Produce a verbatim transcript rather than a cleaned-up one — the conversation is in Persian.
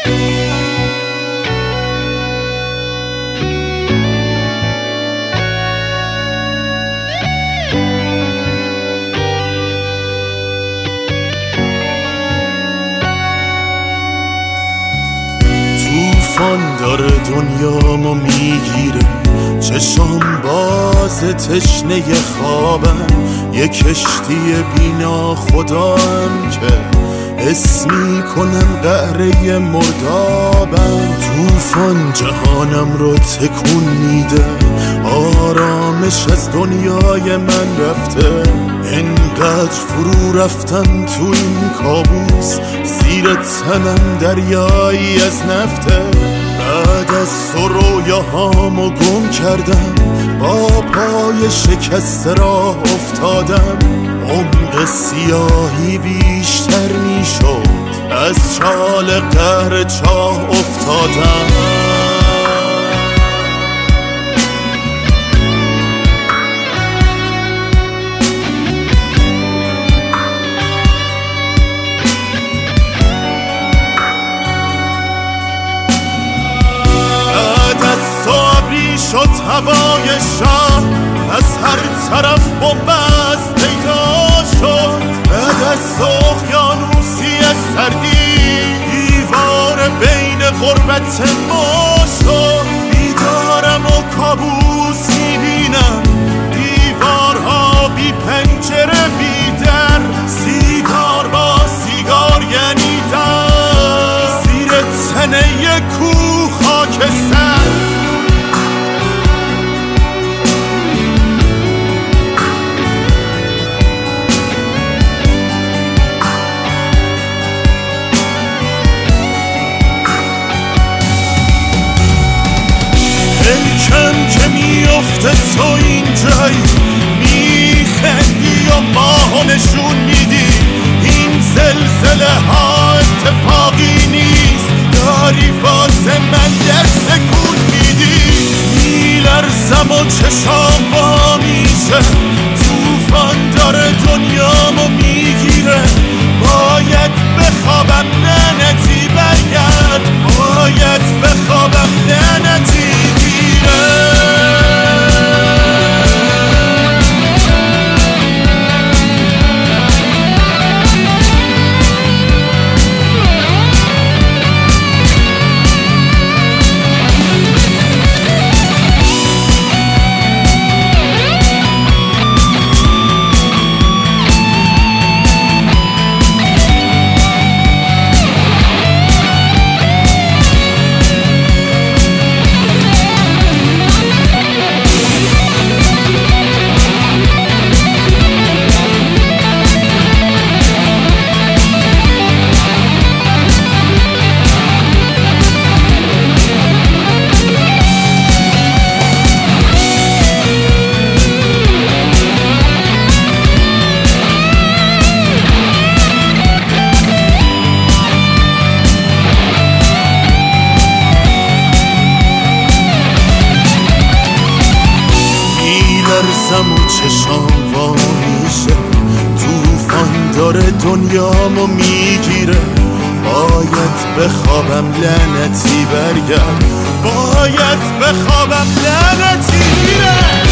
طوفان داره دنیامو میگیره، چشام باز تشنه خوابم، یه کشتی بینا خدام که حس میکنم قعره مردابم. طوفان جهانم رو تکون میده، آرامش از دنیای من رفته. انقدر فرو رفتم تو این کابوس، زیر تنم دریایی از نفته. بعد از تو رویاهامو گم کردم، با پای شکسته راه افتادم. عمق سیاهی بیشتر میشد، از چال قهر چاه افتادم. شد هوای شهر، از هر طرف بنبست پیدا شد. بعد از تو اقیانوسی سردی، دیوار بین غربت ما شد. بیدارم و کابوس میبینم، دیوارها بی پنجره بی در. سیگار با سیگار یعنی در، زیر تنه کوه خاکستر. کم که میافته تو اینجایی، میخندی و ماهو نشون میدی. این زلزله ها اتفاقی نیست، داری واسه من در سکون میدی. میلرزم و چشام وا میشه، طوفان داره دنیامو میگیره. باید بخوابم لعنتی برگرد، باید بخوابم لعنتی. میلرزم و چشام وا میشه، طوفان داره دنیامو میگیره. باید بخوابم لعنتی برگرد، باید بخوابم لعنتی.